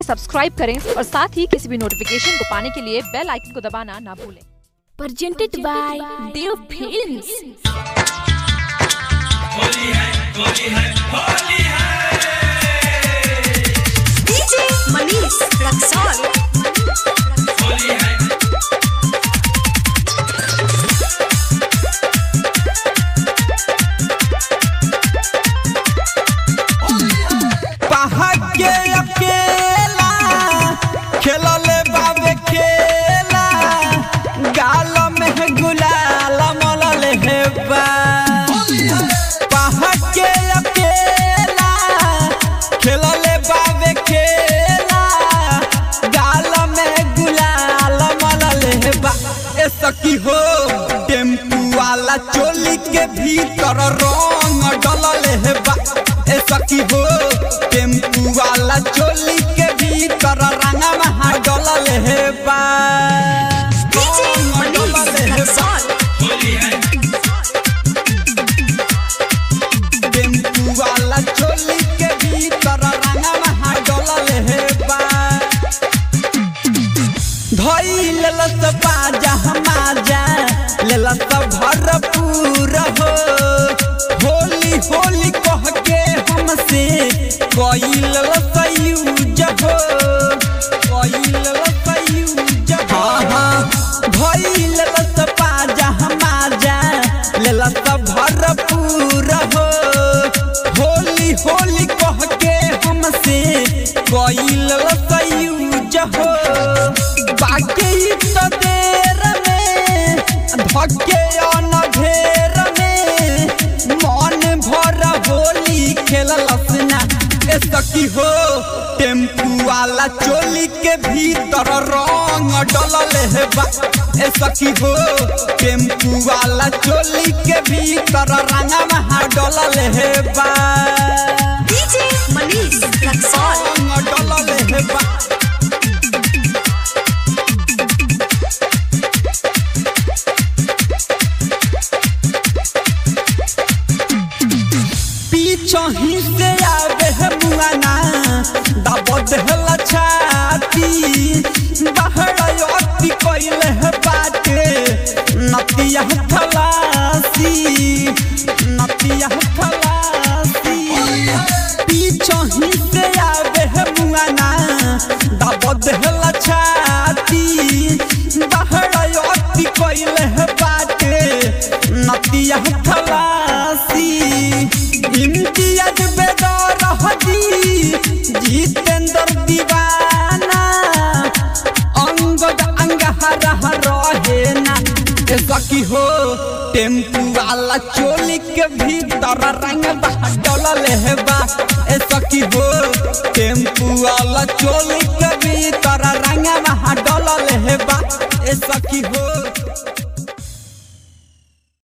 Subscribe करें और साथ ही किसी भी नोटिफिकेशन को पाने के लिए बेल आइकन को दबाना ना भूलें। Presented by Dev Films। Holi है, होली है, होली है। DJ मनीष रक्सौल। होली है। के अकेला खेलले बाबे खेला गाल में गुलाल मलले हे बा पहाड़ के अकेला खेलले बाबे खेला गाल में गुलाल मलले हे बा ए सखी हो टेम्पू वाला चोली के भीतर रंग डलले हे बा ए सखी हो टेम्पू वाला चोली के भीतर रंगवा डलले हे बा DJ मनीष रक्सौल। होली है। टेम्पू वाला चोली के भीतर रंगवा डलले हे बा धइल लस बाजा हमाजा लेलस भरपूर हो होली होली कह के हमसे कइल लसयूज हो कइल लसयूज धइल लस बाजा हमाजा लेलस भरपूर हो होली होली कह के हमसे कइल लसयूज हो बाकी तो देर में धके अनधेर में मन भर होली खेललस ना ए सखी हो टेम्पू वाला चोली के भीतर रंग डलले हे बा ए सखी हो टेम्पू वाला चोली के भीतर रंगवा डलले हे बा DJ मनीष रक्सौल। रंग डलले हे बा पीछही से आवे है मुआना दब देहला छाती बहड़ती कइले है बाटे नतिया खलासी नतिया खलासी पीछही से आवे है मुआना दब देहला छाती बहड़ती कइले है बाटे नतिया खलासी इम्तियाज बेदर हदी जितेंद्र दीवाना अंगद अंगहरा रहे ना ए सखी हो टेम्पू वाला चोली के भीतर रंग डलले हे बा ए सखी हो टेम्पू वाला चोली